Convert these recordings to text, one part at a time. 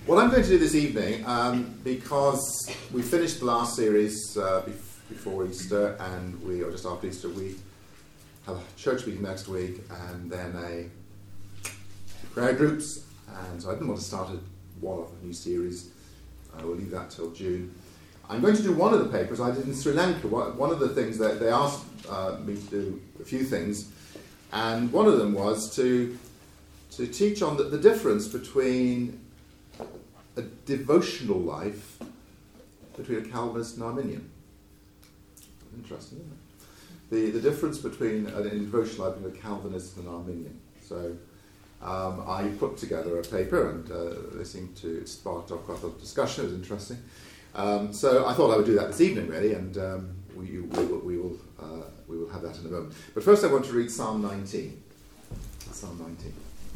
What I'm going to do this evening, because we finished the last series before Easter, and we, or just after Easter, we have a church meeting next week, and then a prayer groups, and so I didn't want to start a new series. We'll leave that till June. I'm going to do one of the papers I did in Sri Lanka. One of the things that they asked me to do, a few things, and one of them was to teach on the difference between a devotional life between a Calvinist and Arminian. Interesting, isn't it? The difference between a devotional life between a Calvinist and an Arminian. So I put together a paper, and they seemed to spark off quite a lot of discussion. It was interesting. So I thought I would do that this evening, really, and we will have that in a moment. But first I want to read Psalm 19. Psalm 19.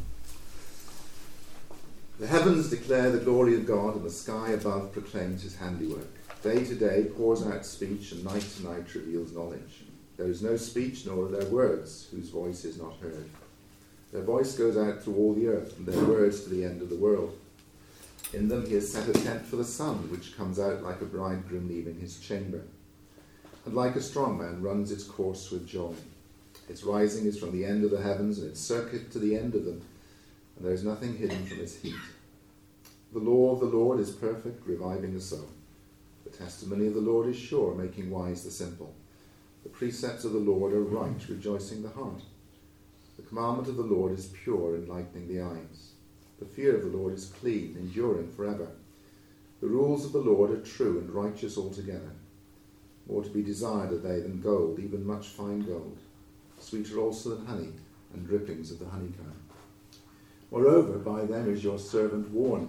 The heavens declare the glory of God, and the sky above proclaims his handiwork. Day to day pours out speech, and night to night reveals knowledge. There is no speech, nor are there words, whose voice is not heard. Their voice goes out through all the earth, and their words to the end of the world. In them he has set a tent for the sun, which comes out like a bridegroom leaving his chamber. And like a strong man runs its course with joy. Its rising is from the end of the heavens, and its circuit to the end of them, and there is nothing hidden from its heat. The law of the Lord is perfect, reviving the soul. The testimony of the Lord is sure, making wise the simple. The precepts of the Lord are right, rejoicing the heart. The commandment of the Lord is pure, enlightening the eyes. The fear of the Lord is clean, enduring forever. The rules of the Lord are true and righteous altogether. More to be desired are they than gold, even much fine gold. Sweeter also than honey, and drippings of the honeycomb. Moreover, by them is your servant warned.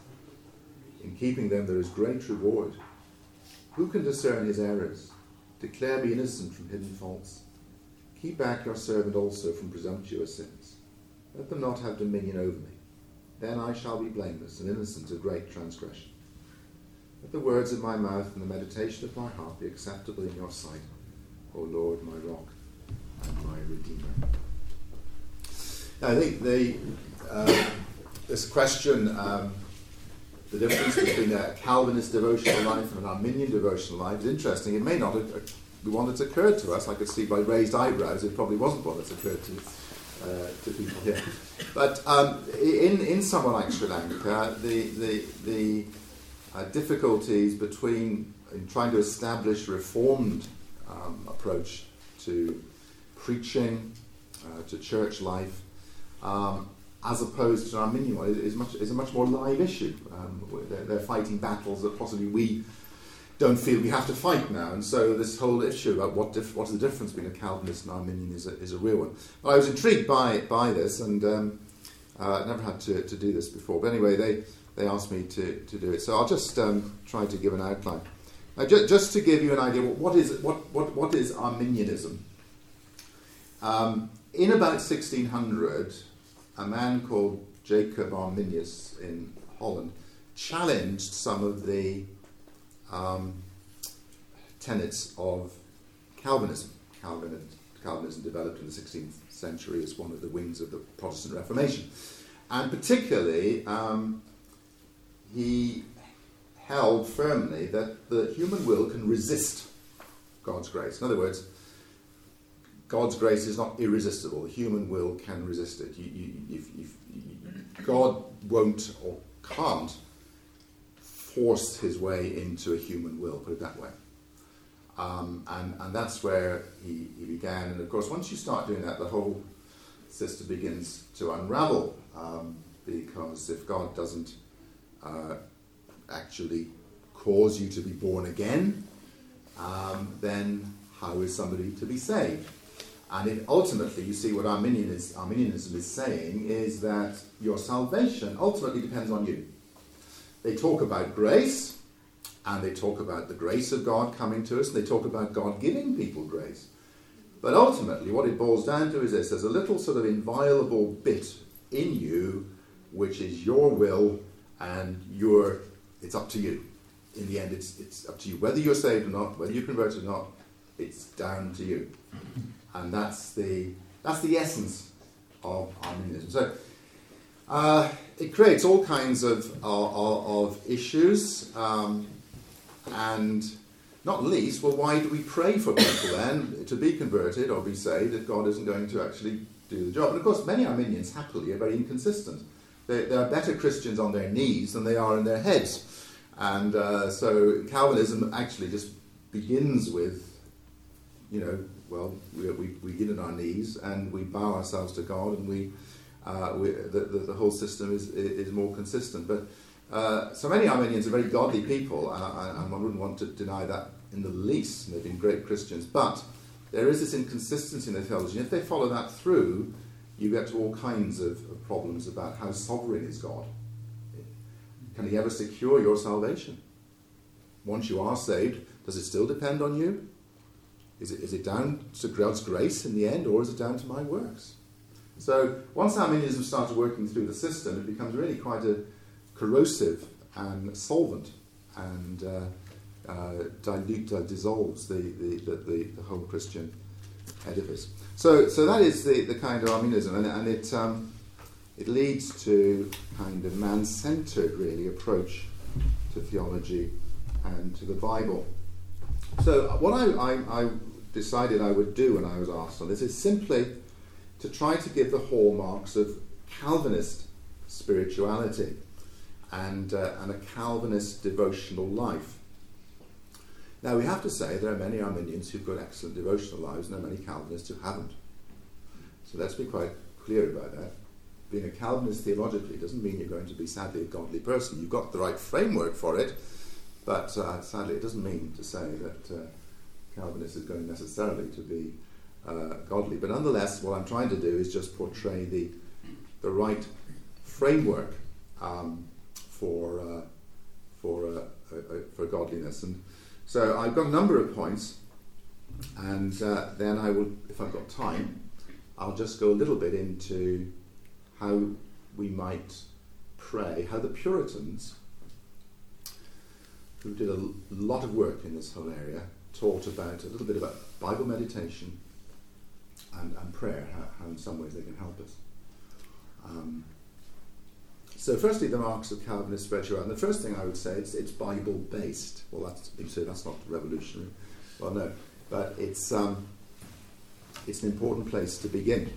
In keeping them there is great reward. Who can discern his errors? Declare me innocent from hidden faults. Keep back your servant also from presumptuous sins. Let them not have dominion over me. Then I shall be blameless and innocent of great transgression. Let the words of my mouth and the meditation of my heart be acceptable in your sight, O Lord, my rock and my redeemer. Now, I think this question, the difference between a Calvinist devotional life and an Arminian devotional life, is interesting. It may not be one that's occurred to us. I could see by raised eyebrows it probably wasn't one that's occurred to people here. But in someone like Sri Lanka, the difficulties in trying to establish a reformed approach to preaching, to church life, as opposed to an Arminian one, is a much more live issue. They're fighting battles that possibly we don't feel we have to fight now, and so this whole issue about what is the difference between a Calvinist and Arminian is a real one. But I was intrigued by this, and never had to do this before. But anyway, they asked me to do it, so I'll just try to give an outline. Now, just to give you an idea, what is Arminianism? In about 1600, a man called Jacob Arminius in Holland challenged some of the tenets of Calvinism. Calvinism developed in the 16th century as one of the wings of the Protestant Reformation. And particularly, he held firmly that the human will can resist God's grace. In other words, God's grace is not irresistible. The human will can resist it. God won't or can't force his way into a human will, put it that way. And that's where he began. And of course, once you start doing that, the whole system begins to unravel, because if God doesn't actually cause you to be born again, then how is somebody to be saved? And ultimately, you see what Arminianism is saying is that your salvation ultimately depends on you. They talk about grace, and they talk about the grace of God coming to us, and they talk about God giving people grace. But ultimately, what it boils down to is this: there's a little sort of inviolable bit in you, which is your will, and it's up to you. In the end, it's up to you. Whether you're saved or not, whether you're converted or not, it's down to you. And that's the essence of Arminianism. So It creates all kinds of issues, and not least, well, why do we pray for people then to be converted or be saved if God isn't going to actually do the job? And of course, many Arminians, happily, are very inconsistent. They are better Christians on their knees than they are in their heads. And so Calvinism actually just begins with, well, we begin on our knees and we bow ourselves to God, and the whole system is more consistent. But so many Arminians are very godly people, and I wouldn't want to deny that in the least. They've been great Christians, but there is this inconsistency in their theology. And if they follow that through, you get to all kinds of problems about how sovereign is God. Can he ever secure your salvation? Once you are saved, does it still depend on you? Is it down to God's grace in the end, or is it down to my works? So once Arminianism starts working through the system, it becomes really quite a corrosive and solvent, and dissolves the whole Christian edifice. So that is the kind of Arminianism, and it leads to kind of man-centered, really, approach to theology and to the Bible. So what I decided I would do when I was asked on this is simply to try to give the hallmarks of Calvinist spirituality and a Calvinist devotional life. Now, we have to say there are many Arminians who've got excellent devotional lives, and there are many Calvinists who haven't. So let's be quite clear about that. Being a Calvinist theologically doesn't mean you're going to be, sadly, a godly person. You've got the right framework for it, but sadly it doesn't mean to say that Calvinist is going necessarily to be godly. But nonetheless, what I'm trying to do is just portray the right framework for godliness. And so I've got a number of points, and then I will, if I've got time, I'll just go a little bit into how we might pray, how the Puritans, who did a lot of work in this whole area, taught about a little bit about Bible meditation and prayer, how in some ways they can help us. So firstly, the marks of Calvinist spirituality. And the first thing I would say, it's Bible-based. Well, you say that's not revolutionary. Well, no. But it's an important place to begin.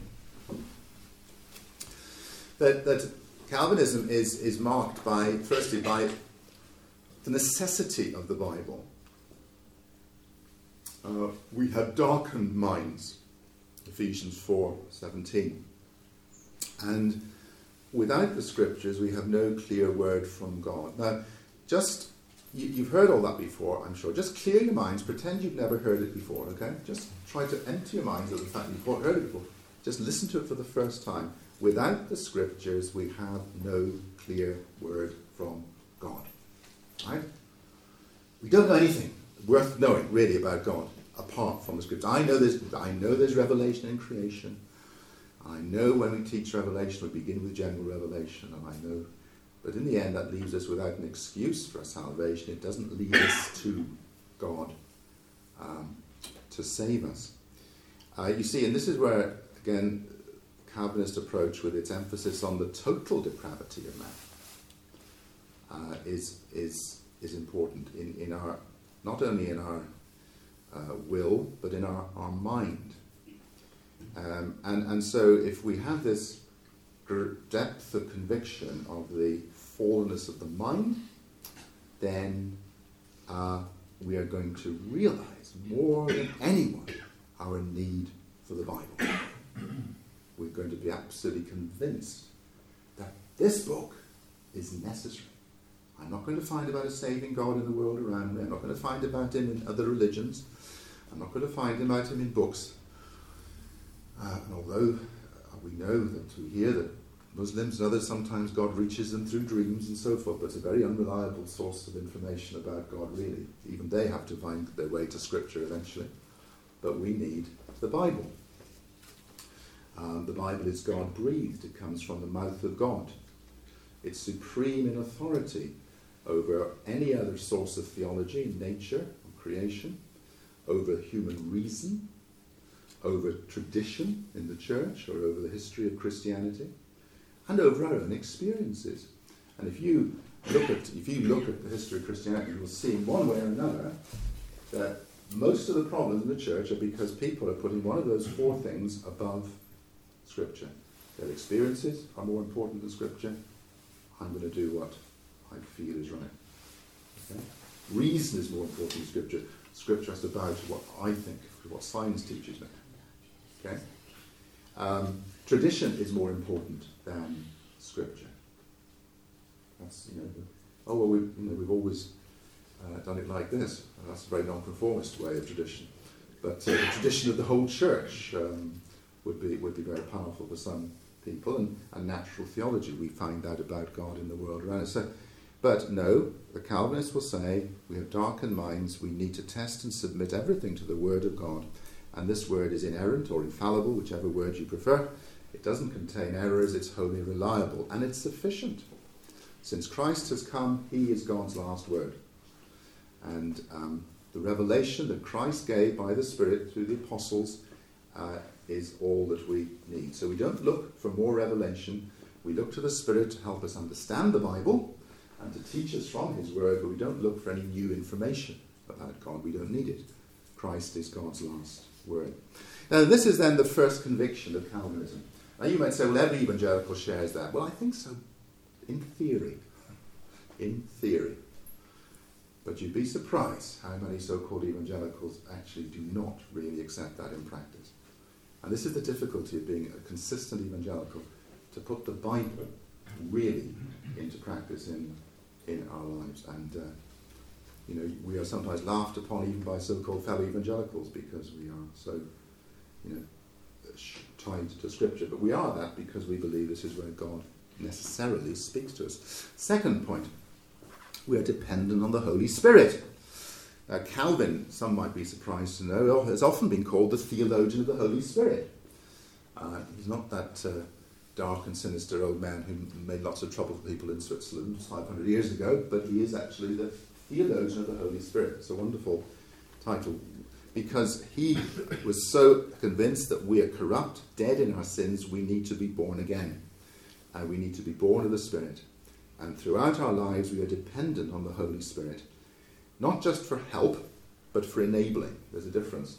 That Calvinism is marked by, firstly, by the necessity of the Bible. We have darkened minds, Ephesians 4:17. And without the Scriptures, we have no clear word from God. Now, you've heard all that before, I'm sure. Just clear your minds, pretend you've never heard it before, okay? Just try to empty your minds of the fact you've heard it before. Just listen to it for the first time. Without the Scriptures, we have no clear word from God. Right? We don't know anything worth knowing, really, about God, apart from the Scriptures. I know there's revelation in creation. I know when we teach Revelation, we begin with general revelation, and I know, but in the end that leaves us without an excuse for our salvation. It doesn't lead us to God to save us. You see, and this is where, again, Calvinist approach with its emphasis on the total depravity of man is important in our, not only in our will, but in our mind. And so if we have this depth of conviction of the fallenness of the mind, then we are going to realize more than anyone our need for the Bible. We're going to be absolutely convinced that this book is necessary. I'm not going to find about a saving God in the world around me. I'm not going to find about him in other religions. I'm not going to find about him in books. And although we know that we hear that Muslims and others, sometimes God reaches them through dreams and so forth, but it's a very unreliable source of information about God, really. Even they have to find their way to Scripture eventually. But we need the Bible. The Bible is God-breathed. It comes from the mouth of God. It's supreme in authority over any other source of theology, nature, or creation, over human reason, over tradition in the church, or over the history of Christianity. and over our own experiences. And if you look at the history of Christianity, you'll see in one way or another that most of the problems in the church are because people are putting one of those four things above Scripture. Their experiences are more important than Scripture. I'm going to do what I feel is right. Okay? Reason is more important than Scripture. Scripture has to bow to what I think, what science teaches me. Okay? Tradition is more important than Scripture. That's, we've always done it like this. That's a very non-conformist way of tradition. But the tradition of the whole church would be very powerful for some people, and natural theology. We find out about God in the world around us. But no, the Calvinists will say we have darkened minds. We need to test and submit everything to the Word of God, and this Word is inerrant or infallible, whichever word you prefer. It doesn't contain errors. It's wholly reliable, and it's sufficient. Since Christ has come, he is God's last word. And the revelation that Christ gave by the Spirit through the apostles is all that we need. So we don't look for more revelation. We look to the Spirit to help us understand the Bible and to teach us from his word, but we don't look for any new information about God. We don't need it. Christ is God's last word. Now, this is then the first conviction of Calvinism. Now, you might say, well, every evangelical shares that. Well, I think so. In theory. In theory. But you'd be surprised how many so-called evangelicals actually do not really accept that in practice. And this is the difficulty of being a consistent evangelical, to put the Bible really into practice in our lives. And, we are sometimes laughed upon even by so-called fellow evangelicals because we are so, tied to Scripture. But we are that because we believe this is where God necessarily speaks to us. Second point, we are dependent on the Holy Spirit. Calvin, some might be surprised to know, has often been called the theologian of the Holy Spirit. He's not that dark and sinister old man who made lots of trouble for people in Switzerland 500 years ago, but he is actually the theologian of the Holy Spirit. It's a wonderful title, because he was so convinced that we are corrupt, dead in our sins, we need to be born again. And we need to be born of the Spirit. And throughout our lives we are dependent on the Holy Spirit. Not just for help, but for enabling. There's a difference.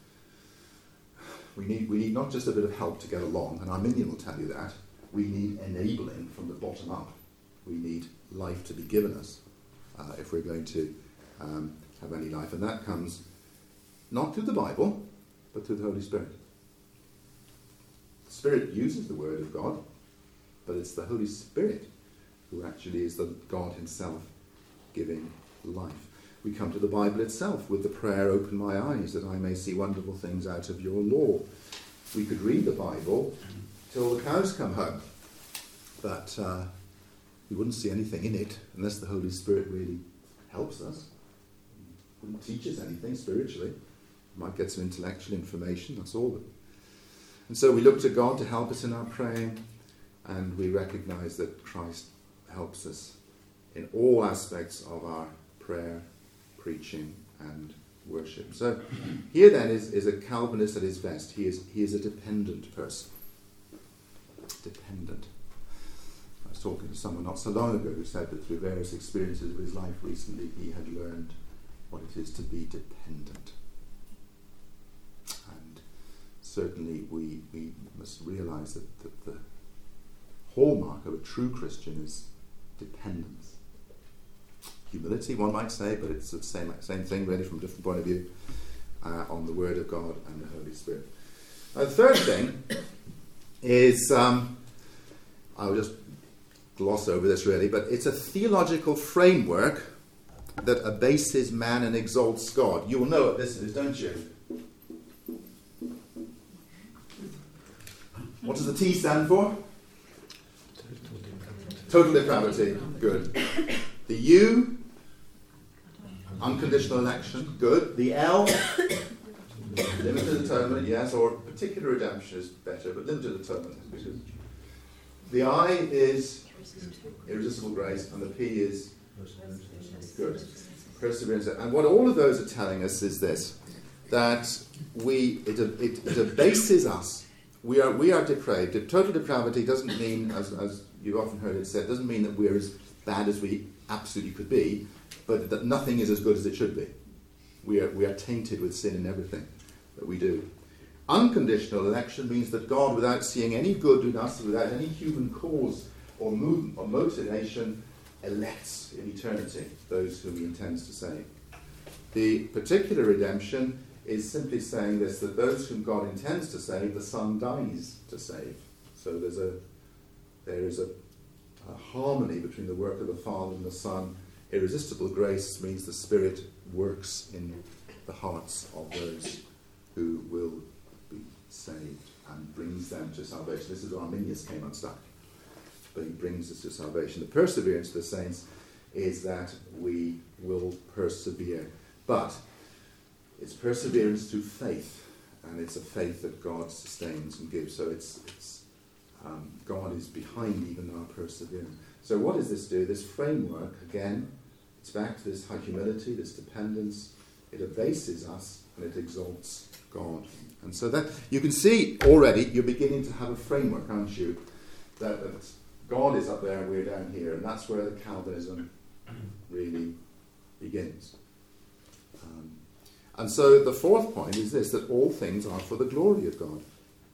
We need not just a bit of help to get along, and Arminian will tell you that. We need enabling from the bottom up. We need life to be given us if we're going to have any life. And that comes not through the Bible, but through the Holy Spirit. The Spirit uses the Word of God, but it's the Holy Spirit who actually is the God himself giving life. We come to the Bible itself with the prayer, open my eyes that I may see wonderful things out of your law. We could read the Bible till the cows come home, but we wouldn't see anything in it unless the Holy Spirit really helps us. Wouldn't teach us anything spiritually. Might get some intellectual information, that's all. And so we look to God to help us in our praying, and we recognise that Christ helps us in all aspects of our prayer, preaching and worship. So here then is a Calvinist at his best. He is a dependent person. Dependent. I was talking to someone not so long ago who said that through various experiences of his life recently he had learned what it is to be dependent. And certainly we must realise that the hallmark of a true Christian is dependence. Humility, one might say, but it's the same thing really from a different point of view, on the Word of God and the Holy Spirit. The third thing is, I'll just gloss over this really, but it's a theological framework that abases man and exalts God. You will know what this is, don't you? What does the T stand for? Total depravity. Good. The U, unconditional election. Good. The L, limited atonement, yes, or particular redemption is better, but limited atonement is because the I is irresistible grace, and the P is good. Perseverance. And what all of those are telling us is this, that it abases us we are depraved. Total depravity doesn't mean, as you've often heard it said, doesn't mean that we're as bad as we absolutely could be, but that nothing is as good as it should be. We are tainted with sin in everything that we do. Unconditional election means that God, without seeing any good in us, without any human cause or movement or motivation, elects in eternity those whom he intends to save. The particular redemption is simply saying this, that those whom God intends to save, the Son dies to save. So there is a harmony between the work of the Father and the Son. Irresistible grace means the Spirit works in the hearts of those who will be saved and brings them to salvation. This is where Arminius came unstuck, but he brings us to salvation. The perseverance of the saints is that we will persevere, but it's perseverance through faith, and it's a faith that God sustains and gives. So it's God is behind even our perseverance. So what does this do? This framework, again, it's back to this high humility, this dependence. It abases us and it exalts God. And so that you can see already you're beginning to have a framework, aren't you? That God is up there and we're down here, and that's where the Calvinism really begins. And so the fourth point is this, that all things are for the glory of God.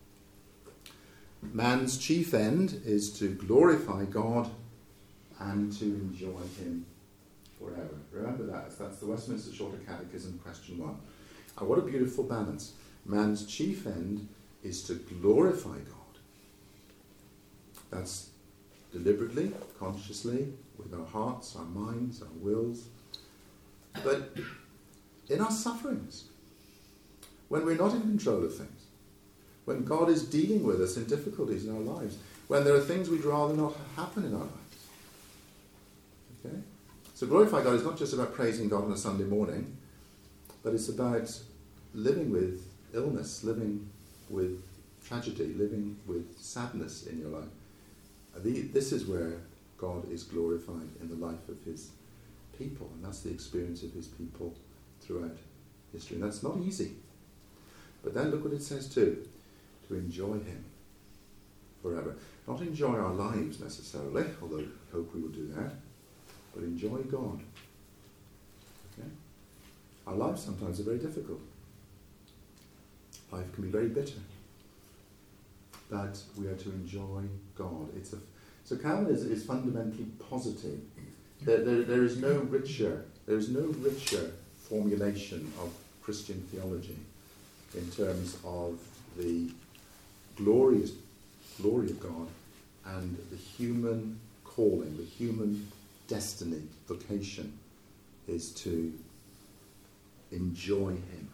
Man's chief end is to glorify God and to enjoy him forever. Remember that. That's the Westminster Shorter Catechism, question 1. And what a beautiful balance. Man's chief end is to glorify God. That's deliberately, consciously, with our hearts, our minds, our wills. But in our sufferings, when we're not in control of things, when God is dealing with us in difficulties in our lives, when there are things we'd rather not happen in our lives. Okay? So glorify God is not just about praising God on a Sunday morning, but it's about living with illness, living with tragedy, living with sadness in your life. This is where God is glorified in the life of his people, and that's the experience of his people throughout history. And that's not easy. But then look what it says too, to enjoy him forever. Not enjoy our lives necessarily, although I hope we will do that, but enjoy God. Okay? Our lives sometimes are very difficult. Life can be very bitter. But we are to enjoy God. So Calvinism is fundamentally positive. There is no richer formulation of Christian theology in terms of the glory of God and the human calling, the human destiny, vocation is to enjoy him.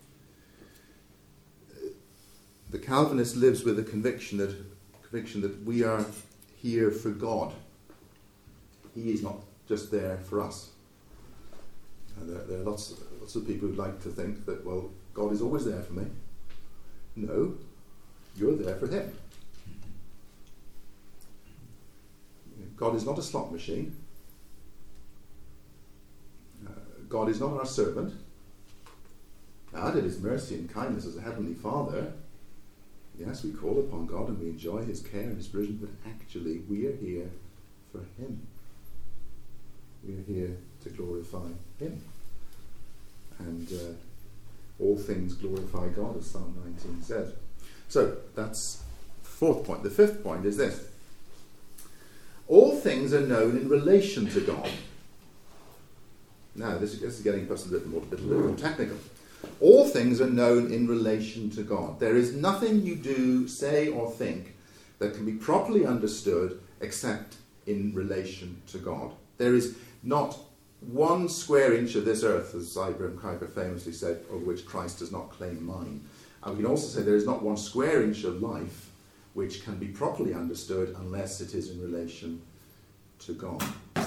The Calvinist lives with the conviction that we are here for God. He is not just there for us. There are lots of people who like to think that, well, God is always there for me. No, you're there for him. God is not a slot machine. God is not our servant. And in his mercy and kindness as a heavenly Father, yes, we call upon God and we enjoy his care and his provision, but actually we are here for him. We are here to glorify him. And all things glorify God, as Psalm 19 says. So, that's the fourth point. The fifth point is this. All things are known in relation to God. Now, this is getting perhaps a little more technical. All things are known in relation to God. There is nothing you do, say, or think that can be properly understood except in relation to God. There is not 1 square inch of this earth, as Abraham Kuyper famously said, over which Christ does not claim mine. And we can also say there is not 1 square inch of life which can be properly understood unless it is in relation to God.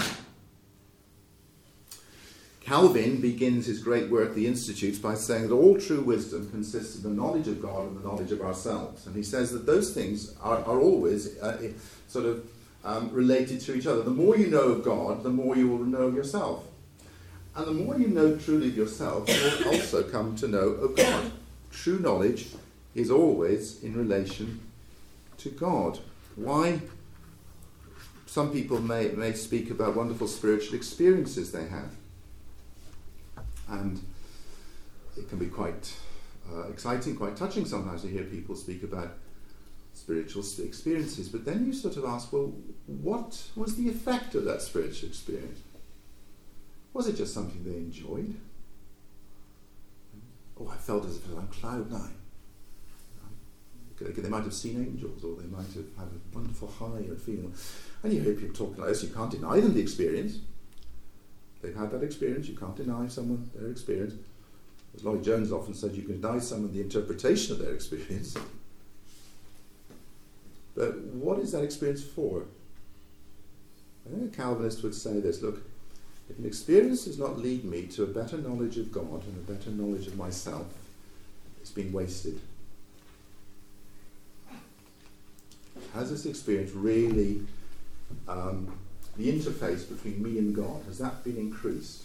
Calvin begins his great work, The Institutes, by saying that all true wisdom consists of the knowledge of God and the knowledge of ourselves. And he says that those things are always related to each other. The more you know of God, the more you will know of yourself. And the more you know truly of yourself, you will also come to know of God. True knowledge is always in relation to God. Why? Some people may speak about wonderful spiritual experiences they have. And it can be quite exciting, quite touching sometimes to hear people speak about spiritual experiences. But then you sort of ask, well, what was the effect of that spiritual experience? Was it just something they enjoyed? Oh, I felt as if I was on cloud nine. They might have seen angels, or they might have had a wonderful high or feeling. And you hear people talking like this. You can't deny them the experience. They've had that experience. You can't deny someone their experience. As Lloyd Jones often said, you can deny someone the interpretation of their experience. But what is that experience for? I think a Calvinist would say this: look, if an experience does not lead me to a better knowledge of God and a better knowledge of myself, it's been wasted. Has this experience really, the interface between me and God, has that been increased?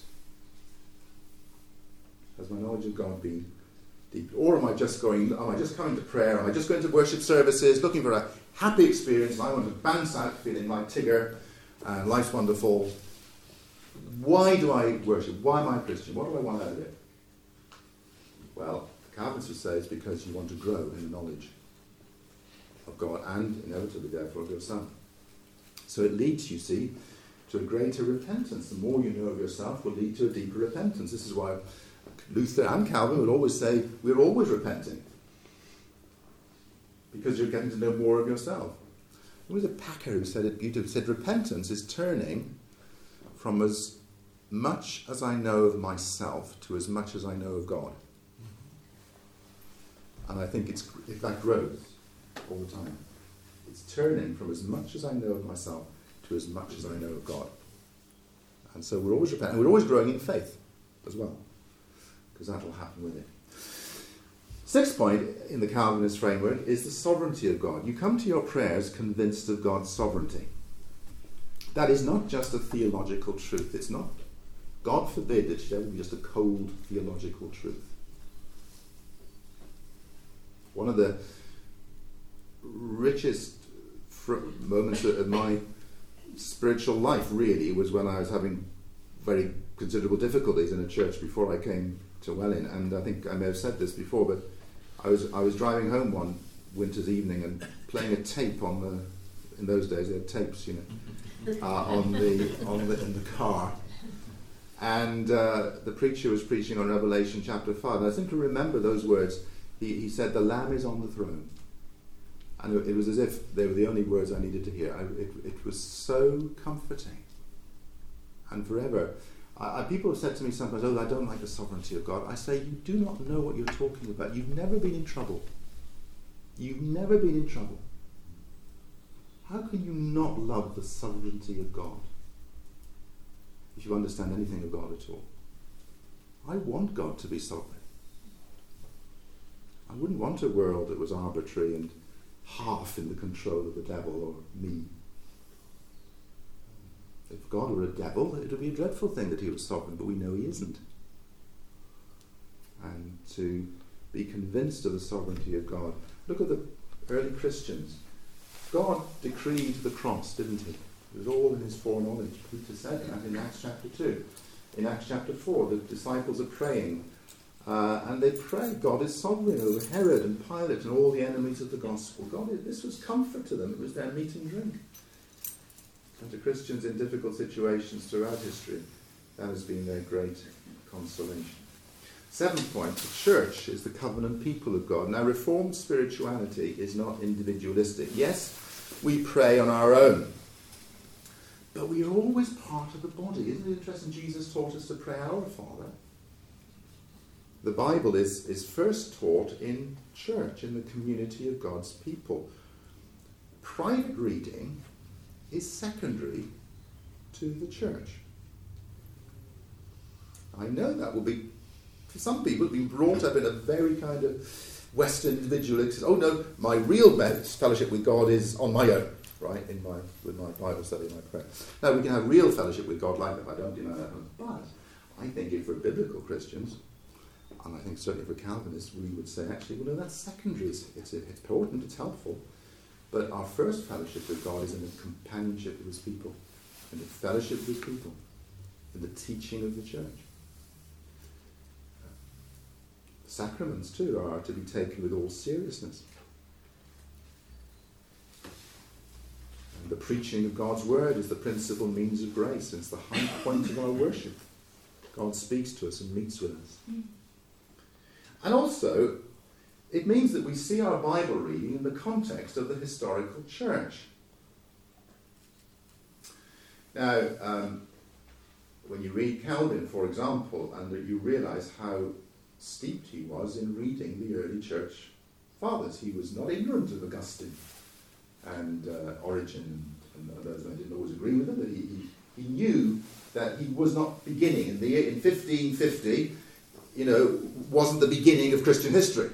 Has my knowledge of God been deep? Or am I just coming to prayer? Am I just going to worship services, looking for a happy experience, and I want to bounce out feeling like Tigger, and life's wonderful? Why do I worship? Why am I a Christian? What do I want out of it? Well, the Calvinists would say it's because you want to grow in knowledge of God and inevitably therefore of yourself. So it leads, you see, to a greater repentance. The more you know of yourself will lead to a deeper repentance. This is why Luther and Calvin would always say we're always repenting, because you're getting to know more of yourself. There was a Packer who said repentance is turning from as much as I know of myself to as much as I know of God. And I think if that grows all the time. It's turning from as much as I know of myself to as much as I know of God. And so we're always repenting. We're always growing in faith as well, because that will happen with it. Sixth point in the Calvinist framework is the sovereignty of God. You come to your prayers convinced of God's sovereignty. That is not just a theological truth. It's not, God forbid, it should ever be just a cold theological truth. One of the richest moments of my spiritual life really was when I was having very considerable difficulties in a church before I came to Welling, and I think I may have said this before, but I was driving home one winter's evening and playing a tape in those days they had tapes, in the car, and the preacher was preaching on Revelation chapter 5, and I seem to remember those words. He said, "The Lamb is on the throne." And it was as if they were the only words I needed to hear. It was so comforting. And forever. People have said to me sometimes, "Oh, I don't like the sovereignty of God." I say, you do not know what you're talking about. You've never been in trouble. You've never been in trouble. How can you not love the sovereignty of God if you understand anything of God at all? I want God to be sovereign. I wouldn't want a world that was arbitrary and half in the control of the devil or me. If God were a devil, it would be a dreadful thing that he was sovereign, but we know he isn't. And to be convinced of the sovereignty of God. Look at the early Christians. God decreed the cross, didn't he? It was all in his foreknowledge. Peter said that in Acts chapter 2. In Acts chapter 4, the disciples are praying. And they pray, God is sovereign over Herod and Pilate and all the enemies of the gospel. This was comfort to them. It was their meat and drink. And to Christians in difficult situations throughout history, that has been their great consolation. Seventh point, the church is the covenant people of God. Now, Reformed spirituality is not individualistic. Yes, we pray on our own, but we are always part of the body. Isn't it interesting? Jesus taught us to pray, Our Father. The Bible is first taught in church, in the community of God's people. Private reading is secondary to the church. I know that will be, for some people, being brought up in a very kind of Western individualist. Oh no, my real fellowship with God is on my own, right? With my Bible study, my prayer. Now we can have real fellowship with God like that. I don't deny that, but I think if we're biblical Christians, And I think certainly for Calvinists, we would say, actually, well, no, that's secondary. It's important, it's helpful. But our first fellowship with God is in the companionship of his people, in the fellowship of his people, in the teaching of the church. The sacraments, too, are to be taken with all seriousness. And the preaching of God's word is the principal means of grace, and it's the high point of our worship. God speaks to us and meets with us. And also, it means that we see our Bible reading in the context of the historical church. Now, when you read Calvin, for example, and you realise how steeped he was in reading the early church fathers, he was not ignorant of Augustine and Origen and others. I didn't always agree with him, but he knew that he was not beginning in 1550. Wasn't the beginning of Christian history.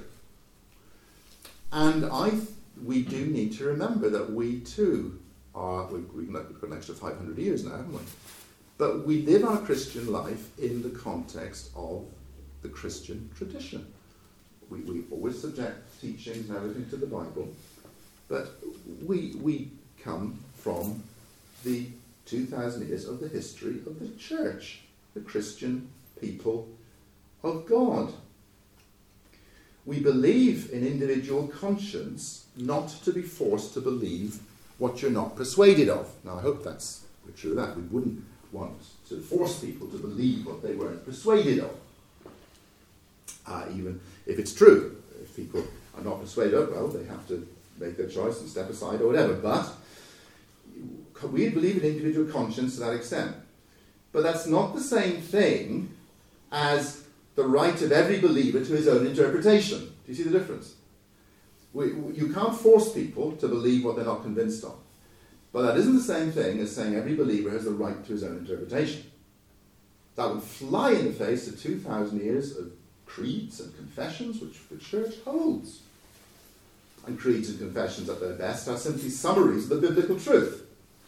And we do need to remember that we too we've got an extra 500 years now, haven't we? But we live our Christian life in the context of the Christian tradition. We always subject teachings and everything to the Bible, but we come from the 2,000 years of the history of the church, the Christian people of God. We believe in individual conscience, not to be forced to believe what you're not persuaded of. Now, I hope that's true of that. We wouldn't want to force people to believe what they weren't persuaded of. Even if it's true. If people are not persuaded of, well, they have to make their choice and step aside or whatever. But we believe in individual conscience to that extent. But that's not the same thing as the right of every believer to his own interpretation. Do you see the difference? You can't force people to believe what they're not convinced of. But that isn't the same thing as saying every believer has the right to his own interpretation. That would fly in the face of 2,000 years of creeds and confessions which the church holds. And creeds and confessions at their best are simply summaries of the biblical truth.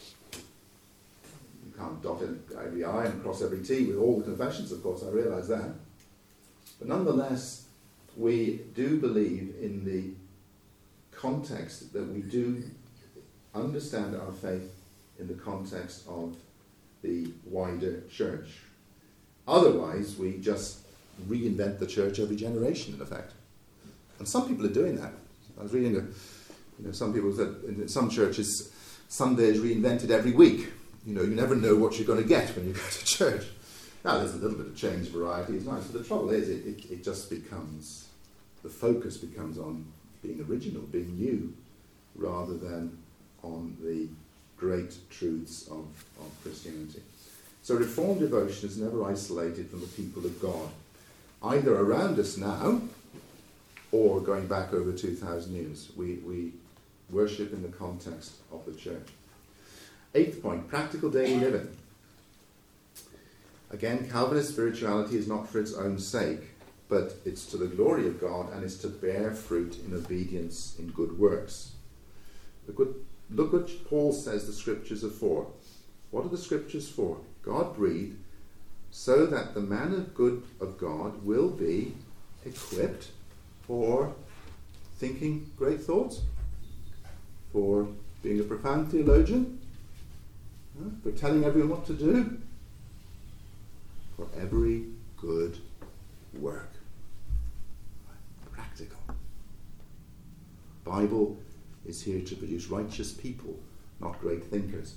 You can't dot every I and cross every T with all the confessions, of course, I realise that. But nonetheless, we do believe in the context that we do understand our faith in the context of the wider church. Otherwise, we just reinvent the church every generation, in effect. And some people are doing that. I was reading, some people said in some churches, Sunday is reinvented every week. You never know what you're going to get when you go to church. Now, there's a little bit of change, variety is nice, but the trouble is, it just becomes, the focus becomes on being original, being new, rather than on the great truths of Christianity. So Reformed devotion is never isolated from the people of God, either around us now, or going back over 2,000 years. We worship in the context of the church. 8th point, practical daily living. Again, Calvinist spirituality is not for its own sake, but it's to the glory of God and is to bear fruit in obedience in good works. Look what Paul says the scriptures are for. What are the scriptures for? God breathed so that the man of God will be equipped for thinking great thoughts, for being a profound theologian, for telling everyone what to do, for every good work. Practical. Bible is here to produce righteous people, not great thinkers.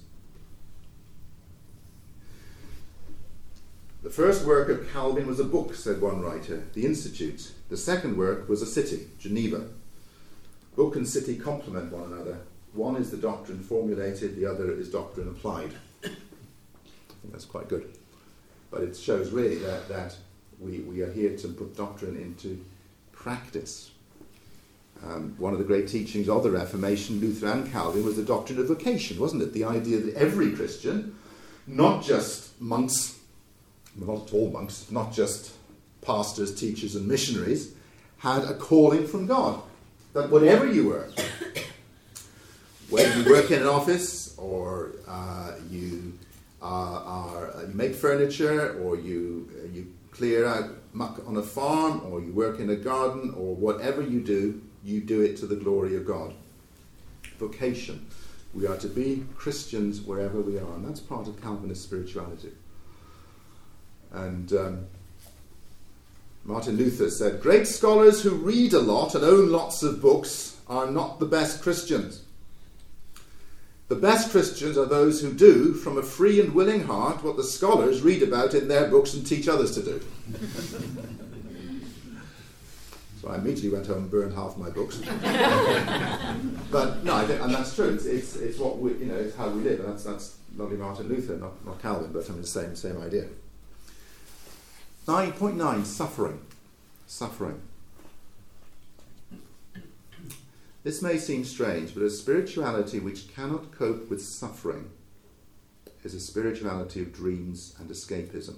The first work of Calvin was a book, said one writer, The Institutes. The second work was a city, Geneva. Book and city complement one another. One is the doctrine formulated, the other is doctrine applied. I think that's quite good. But it shows really that we are here to put doctrine into practice. One of the great teachings of the Reformation, Luther and Calvin, was the doctrine of vocation, wasn't it? The idea that every Christian, not just monks, not all monks, not just pastors, teachers and missionaries, had a calling from God. That whatever you were, whether you work in an office or you make furniture or you clear out muck on a farm, or you work in a garden, or whatever you do it to the glory of God. Vocation. We are to be Christians wherever we are, and that's part of Calvinist spirituality. And Martin Luther said, "Great scholars who read a lot and own lots of books are not the best Christians. The best Christians are those who do, from a free and willing heart, what the scholars read about in their books and teach others to do." So I immediately went home and burned half my books. But no, and that's true. It's what we, it's how we live. And that's lovely Martin Luther, not Calvin, but I mean the same idea. 9.9, suffering. This may seem strange, but a spirituality which cannot cope with suffering is a spirituality of dreams and escapism.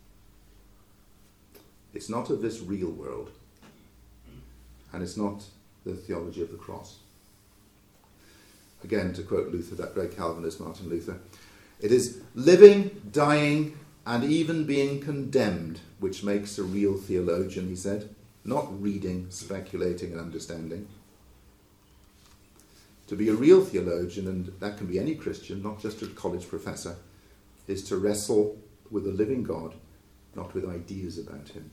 It's not of this real world, and it's not the theology of the cross. Again, to quote Luther, that great Calvinist Martin Luther, it is living, dying, and even being condemned which makes a real theologian, he said, not reading, speculating, and understanding. To be a real theologian, and that can be any Christian, not just a college professor, is to wrestle with a living God, not with ideas about him.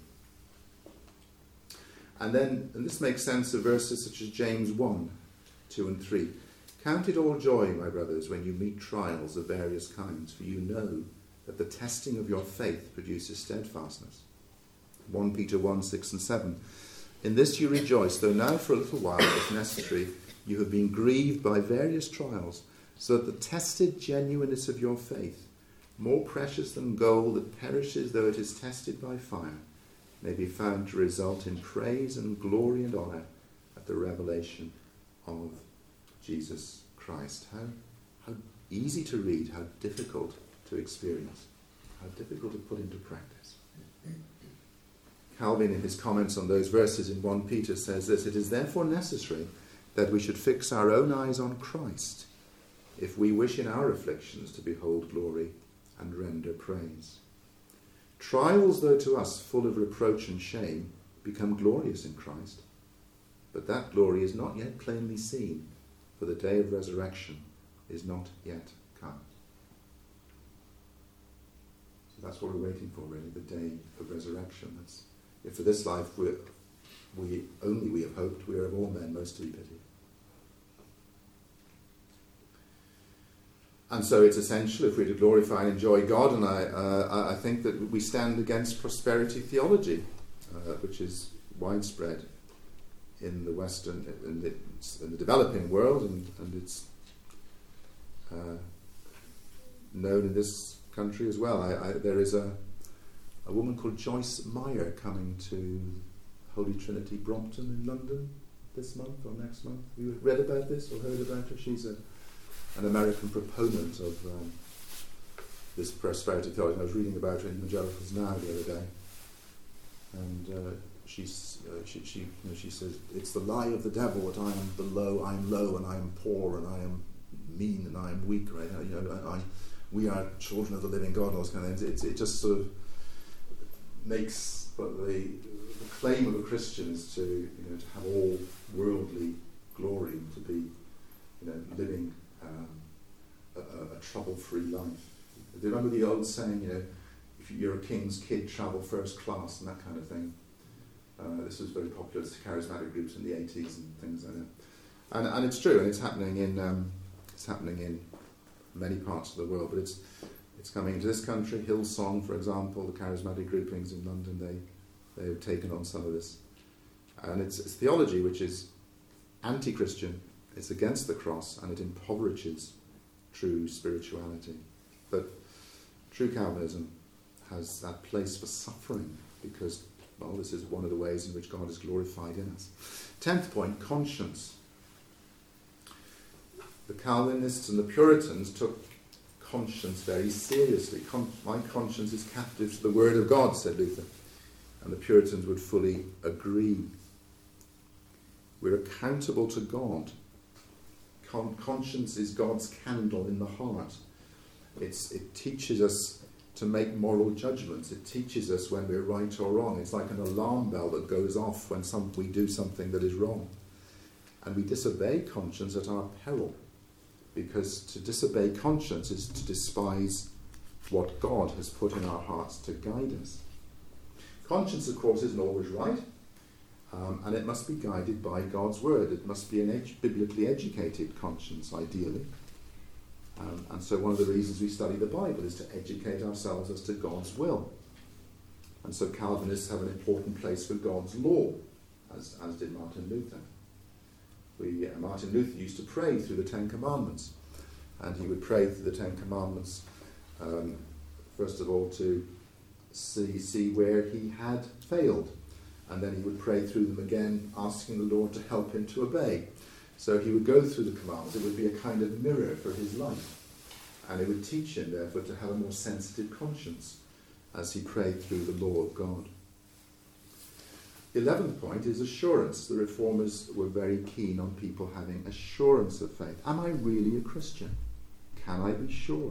And this makes sense of verses such as James 1, 2 and 3. "Count it all joy, my brothers, when you meet trials of various kinds, for you know that the testing of your faith produces steadfastness." 1 Peter 1, 6 and 7. "In this you rejoice, though now for a little while, if necessary, you have been grieved by various trials, so that the tested genuineness of your faith, more precious than gold that perishes though it is tested by fire, may be found to result in praise and glory and honour at the revelation of Jesus Christ." How easy to read, how difficult to experience, how difficult to put into practice. Calvin, in his comments on those verses in 1 Peter, says this: "It is therefore necessary that we should fix our own eyes on Christ, if we wish in our afflictions to behold glory and render praise. Trials, though to us full of reproach and shame, become glorious in Christ, but that glory is not yet plainly seen, for the day of resurrection is not yet come." So that's what we're waiting for, really, the day of resurrection. If for this life we have hoped, we are of all men most to be pitied. And so it's essential, if we're to glorify and enjoy God, and I think that we stand against prosperity theology, which is widespread in the Western, in the developing world, and it's known in this country as well. There is a woman called Joyce Meyer coming to Holy Trinity Brompton in London this month or next month. Have you read about this or heard about her? She's an American proponent of this prosperity theology. I was reading about her in Evangelicals Now the other day, and she says it's the lie of the devil that I am low, and I am poor, and I am mean, and I am weak. Right? We are children of the living God. All those kind of things. It just sort of makes the claim of a Christian is to have all worldly glory, to be living a trouble-free life. Do you remember the old saying, if you're a king's kid, travel first class, and that kind of thing? This was very popular to charismatic groups in the 80s and things like that. And it's true, and it's happening in many parts of the world, but it's coming into this country. Hillsong, for example, the charismatic groupings in London, they have taken on some of this. And it's theology which is anti-Christian, it's against the cross, and it impoverishes true spirituality. But true Calvinism has that place for suffering, because, well, this is one of the ways in which God is glorified in us. 10th point, conscience. The Calvinists and the Puritans took conscience very seriously. My conscience is captive to the Word of God, said Luther. And the Puritans would fully agree. We're accountable to God. Conscience is God's candle in the heart. It teaches us to make moral judgments. It teaches us when we're right or wrong. It's like an alarm bell that goes off when we do something that is wrong. And we disobey conscience at our peril, because to disobey conscience is to despise what God has put in our hearts to guide us. Conscience, of course, isn't always right, and it must be guided by God's word. It must be an biblically educated conscience, ideally. And so one of the reasons we study the Bible is to educate ourselves as to God's will. And so Calvinists have an important place for God's law, as did Martin Luther. Martin Luther used to pray through the Ten Commandments, and he would pray through the Ten Commandments, first of all to see where he had failed, and then he would pray through them again, asking the Lord to help him to obey. So he would go through the commandments. It would be a kind of mirror for his life, and it would teach him, therefore, to have a more sensitive conscience as he prayed through the law of God. The 11th point is assurance. The Reformers were very keen on people having assurance of faith. Am I really a Christian? Can I be sure?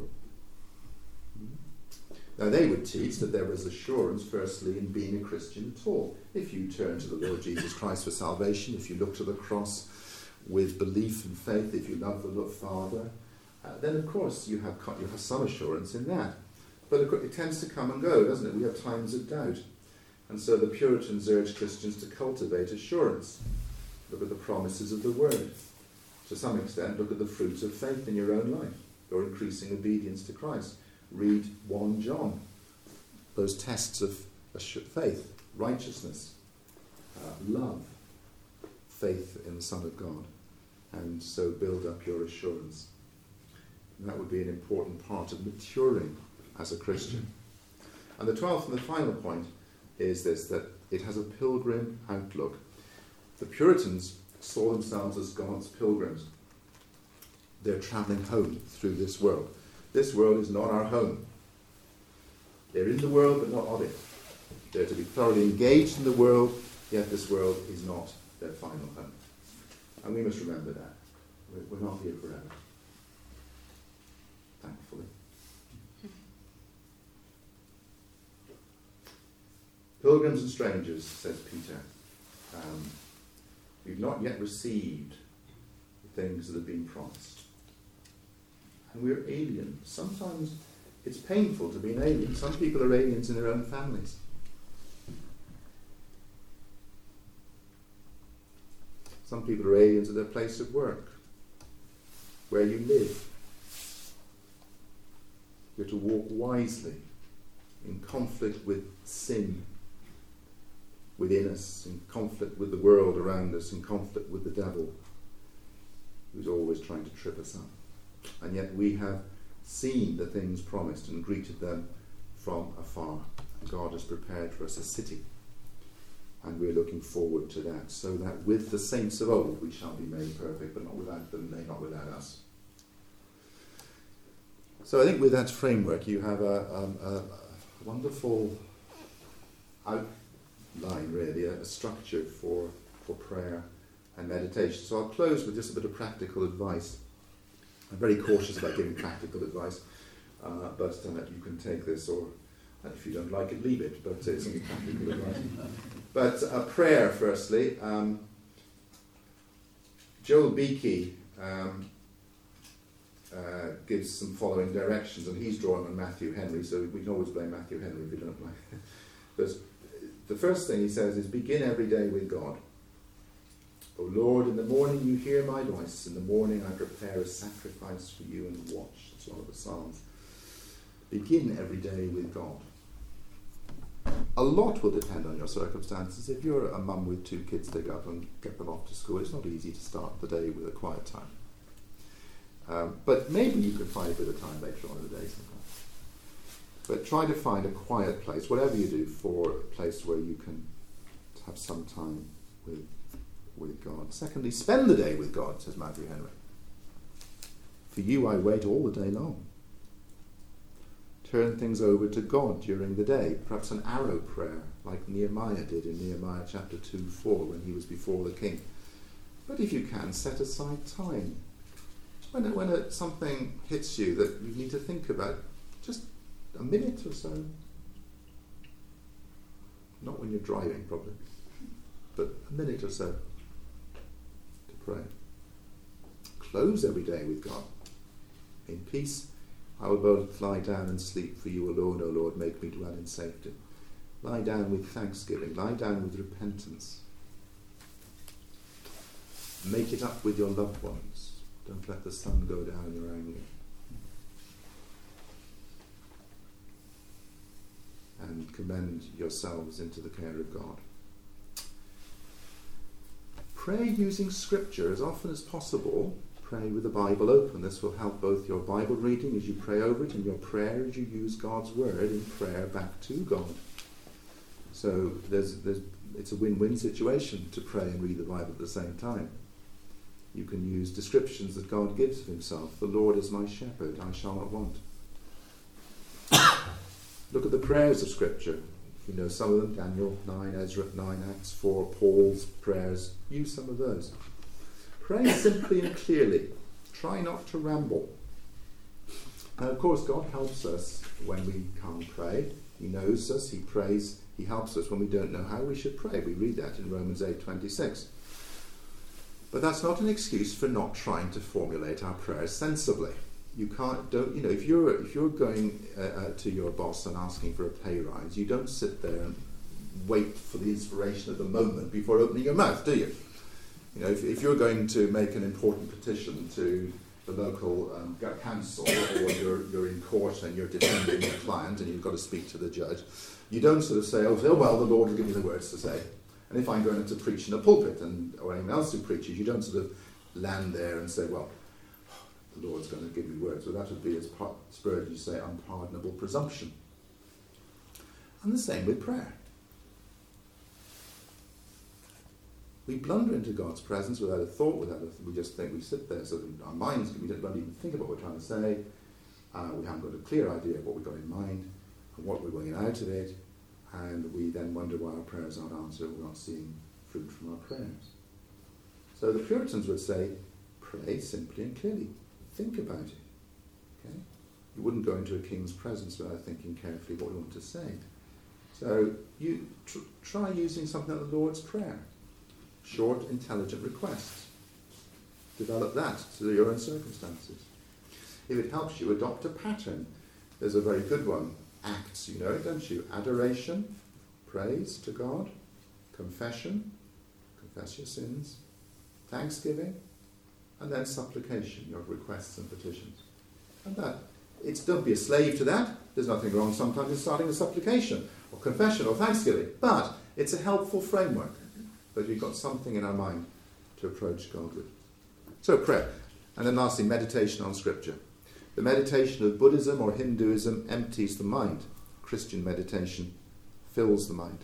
Now, they would teach that there was assurance, firstly, in being a Christian at all. If you turn to the Lord Jesus Christ for salvation, if you look to the cross with belief and faith, if you love the Lord Father, then, of course, you have some assurance in that. But it tends to come and go, doesn't it? We have times of doubt. And so the Puritans urged Christians to cultivate assurance. Look at the promises of the Word. To some extent, look at the fruits of faith in your own life, your increasing obedience to Christ. Read 1 John, those tests of faith, righteousness, love, faith in the Son of God, and so build up your assurance. And that would be an important part of maturing as a Christian. And the 12th and the final point is this, that it has a pilgrim outlook. The Puritans saw themselves as God's pilgrims. They're travelling home through this world. This world is not our home. They're in the world, but not of it. They're to be thoroughly engaged in the world, yet this world is not their final home. And we must remember that. We're not here forever. Thankfully. Pilgrims and strangers, says Peter, we've not yet received the things that have been promised. And we're alien. Sometimes it's painful to be an alien. Some people are aliens in their own families. Some people are aliens at their place of work, where you live. You're to walk wisely, in conflict with sin within us, in conflict with the world around us, in conflict with the devil, who's always trying to trip us up. And yet we have seen the things promised and greeted them from afar. And God has prepared for us a city. And we're looking forward to that, so that with the saints of old we shall be made perfect, but not without them, they not without us. So I think with that framework you have a wonderful outline, really, a structure for prayer and meditation. So I'll close with just a bit of practical advice. I'm very cautious about giving practical advice, but you can take this, or if you don't like it, leave it, but it's only practical advice. But prayer, firstly. Joel Beakey gives some following directions, and he's drawn on Matthew Henry, so we can always blame Matthew Henry if we don't like it. But the first thing he says is, begin every day with God. O Lord, in the morning you hear my voice. In the morning I prepare a sacrifice for you and watch. That's one of the Psalms. Begin every day with God. A lot will depend on your circumstances. If you're a mum with 2 kids to go up and get them off to school, it's not easy to start the day with a quiet time. But maybe you can find a bit of time later on in the day sometimes. But try to find a quiet place, whatever you do, for a place where you can have some time with God. Secondly, spend the day with God, says Matthew Henry. For you I wait all the day long. Turn things over to God during the day. Perhaps an arrow prayer, like Nehemiah did in Nehemiah chapter 2-4 when he was before the king. But if you can, set aside time. When something hits you that you need to think about, just a minute or so. Not when you're driving, probably, but a minute or so to pray. Close every day with God. In peace, I will both lie down and sleep, for you alone, O Lord, make me dwell in safety. Lie down with thanksgiving. Lie down with repentance. Make it up with your loved ones. Don't let the sun go down in your anger. And commend yourselves into the care of God. Pray using Scripture as often as possible. Pray with the Bible open. This will help both your Bible reading as you pray over it and your prayer as you use God's Word in prayer back to God. So it's a win-win situation to pray and read the Bible at the same time. You can use descriptions that God gives of himself. The Lord is my shepherd, I shall not want. Look at the prayers of Scripture. You know some of them, Daniel 9, Ezra 9, Acts 4, Paul's prayers. Use some of those. Pray simply and clearly. Try not to ramble. And of course, God helps us when we can't pray. He knows us, he prays, he helps us when we don't know how we should pray. We read that in Romans 8:26. But that's not an excuse for not trying to formulate our prayers sensibly. If you're going to your boss and asking for a pay rise, you don't sit there and wait for the inspiration of the moment before opening your mouth, do you? You know, if you're going to make an important petition to the local council, or you're in court and you're defending your client and you've got to speak to the judge, you don't sort of say, oh well, the Lord will give me the words to say. And if I'm going to preach in a pulpit or anyone else who preaches, you don't sort of land there and say, well, the Lord's going to give me words. Well, that would be, as Spurgeon used to say, unpardonable presumption. And the same with prayer. We blunder into God's presence without a thought, we just think we sit there, so our minds, we don't even think about what we're trying to say. We haven't got a clear idea of what we've got in mind and what we're going out of it, and we then wonder why our prayers aren't answered, we're not seeing fruit from our prayers. So the Puritans would say, pray simply and clearly. Think about it. Okay? You wouldn't go into a king's presence without thinking carefully what you want to say. So you try using something like the Lord's Prayer. Short, intelligent requests. Develop that to your own circumstances. If it helps you, adopt a pattern. There's a very good one. Acts, you know it, don't you? Adoration, praise to God, confession, confess your sins, thanksgiving, and then supplication, your requests and petitions. And don't be a slave to that. There's nothing wrong sometimes in starting with supplication, or confession, or thanksgiving. But it's a helpful framework that we've got something in our mind to approach God with. So prayer. And then lastly, meditation on Scripture. The meditation of Buddhism or Hinduism empties the mind. Christian meditation fills the mind.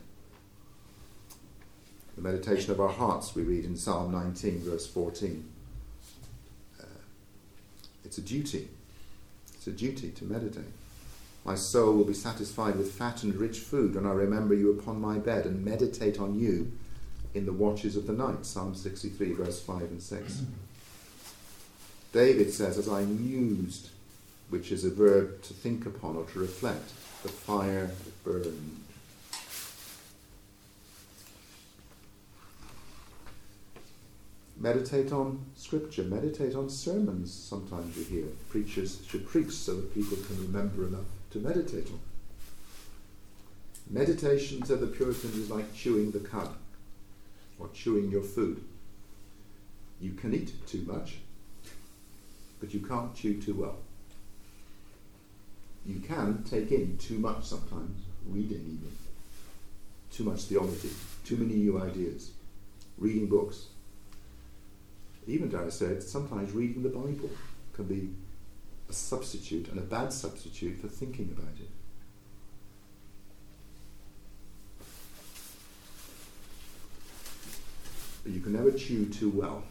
The meditation of our hearts, we read in Psalm 19, verse 14. It's a duty. It's a duty to meditate. My soul will be satisfied with fat and rich food when I remember you upon my bed and meditate on you in the watches of the night. Psalm 63, verse 5 and 6. David says, as I mused, which is a verb to think upon or to reflect, the fire burned. Meditate on Scripture, meditate on sermons. Sometimes you hear preachers should preach so that people can remember enough to meditate on. Meditation, said the Puritans, is like chewing the cud or chewing your food. You can eat too much, but you can't chew too well. You can take in too much sometimes, reading even. Too much theology, too many new ideas, reading books. Even, dare I say it, sometimes reading the Bible can be a substitute, and a bad substitute, for thinking about it. But you can never chew too well.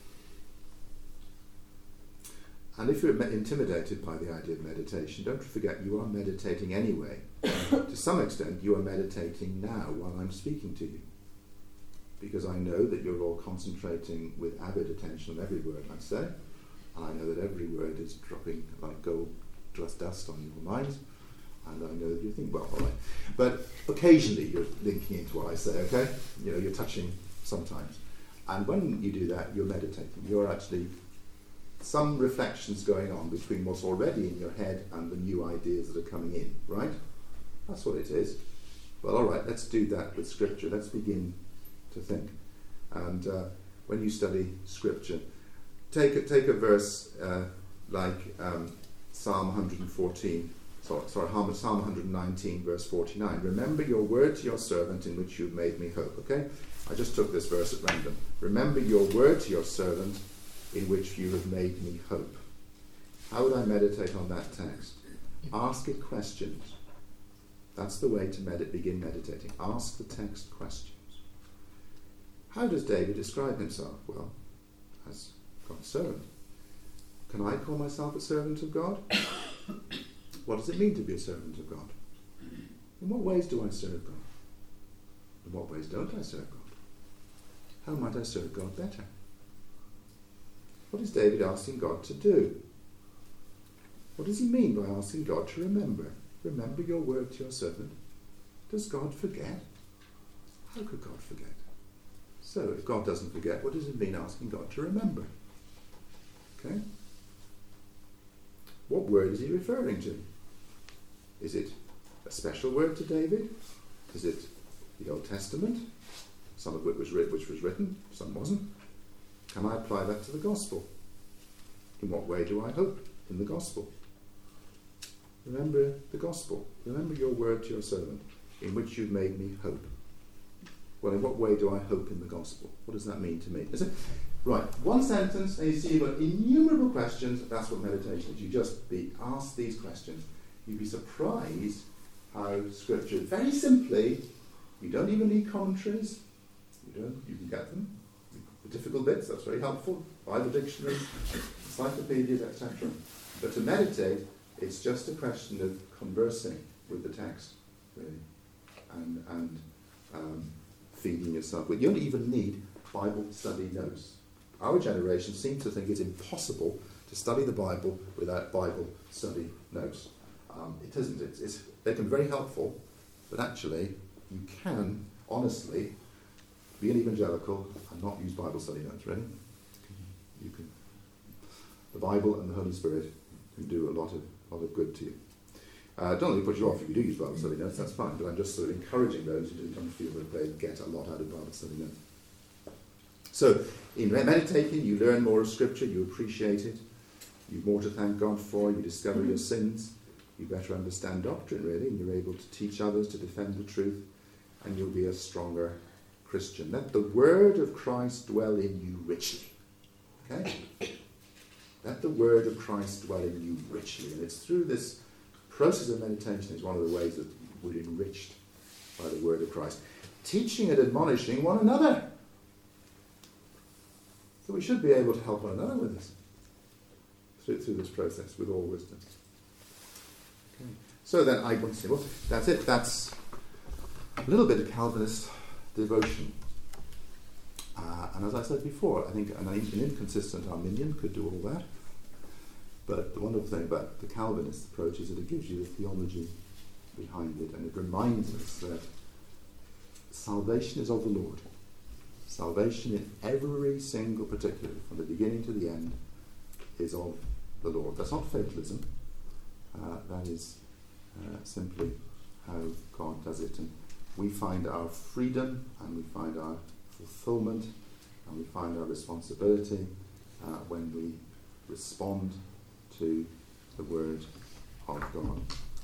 And if you're intimidated by the idea of meditation, don't forget you are meditating anyway. To some extent, you are meditating now while I'm speaking to you. Because I know that you're all concentrating with avid attention on every word I say. And I know that every word is dropping like gold dust on your minds. And I know that you think, well, all right. But occasionally you're linking into what I say, okay? You know, you're touching sometimes. And when you do that, you're meditating. You're actually some reflections going on between what's already in your head and the new ideas that are coming in, right? That's what it is. Well, all right, let's do that with Scripture. Let's begin to think. And when you study Scripture, take a verse like Psalm 114. Sorry, Psalm 119, verse 49. Remember your word to your servant in which you've made me hope. Okay? I just took this verse at random. Remember your word to your servant in which you have made me hope. How would I meditate on that text? Ask it questions. That's the way to begin meditating. Ask the text questions. How does David describe himself? Well, as God's servant. Can I call myself a servant of God? What does it mean to be a servant of God? In what ways do I serve God? In what ways don't I serve God? How might I serve God better? What is David asking God to do? What does he mean by asking God to remember? Remember your word to your servant. Does God forget? How could God forget? So, if God doesn't forget, what does it mean asking God to remember? Okay? What word is he referring to? Is it a special word to David? Is it the Old Testament? Some of it was written, some wasn't. Can I apply that to the gospel? In what way do I hope in the gospel? Remember the gospel. Remember your word to your servant, in which you've made me hope. Well, in what way do I hope in the gospel? What does that mean to me? Is it? Right, one sentence, and you see you've got innumerable questions. That's what meditation is. You just ask these questions. You'd be surprised how Scripture, very simply, you don't even need commentaries. You can get them. The difficult bits, that's very helpful. Bible dictionaries, encyclopedias, etc. But to meditate, it's just a question of conversing with the text, really, and feeding yourself with. You don't even need Bible study notes. Our generation seems to think it's impossible to study the Bible without Bible study notes. It isn't. They can be very helpful, but actually, you can honestly be an evangelical and not use Bible study notes. Really, you can. The Bible and the Holy Spirit can do a lot of good to you. Don't let me put you off if you do use Bible study notes. That's fine. But I'm just sort of encouraging those who don't feel that they get a lot out of Bible study notes. So, in meditating, you learn more of Scripture, you appreciate it, you've more to thank God for, you discover your sins, you better understand doctrine, really, and you're able to teach others to defend the truth, and you'll be a stronger Christian. Let the word of Christ dwell in you richly. Okay? Let the word of Christ dwell in you richly. And it's through this process of meditation is one of the ways that we're enriched by the word of Christ. Teaching and admonishing one another. So we should be able to help one another with this, through this process, with all wisdom. Okay. So then I want to say, well, that's it. That's a little bit of Calvinist devotion. And as I said before, I think an inconsistent Arminian could do all that. But the wonderful thing about the Calvinist approach is that it gives you the theology behind it, and it reminds us that salvation is of the Lord. Salvation in every single particular, from the beginning to the end, is of the Lord. That's not fatalism. That is simply how God does it. And we find our freedom, and we find our fulfillment, and we find our responsibility when we respond to the Word of God.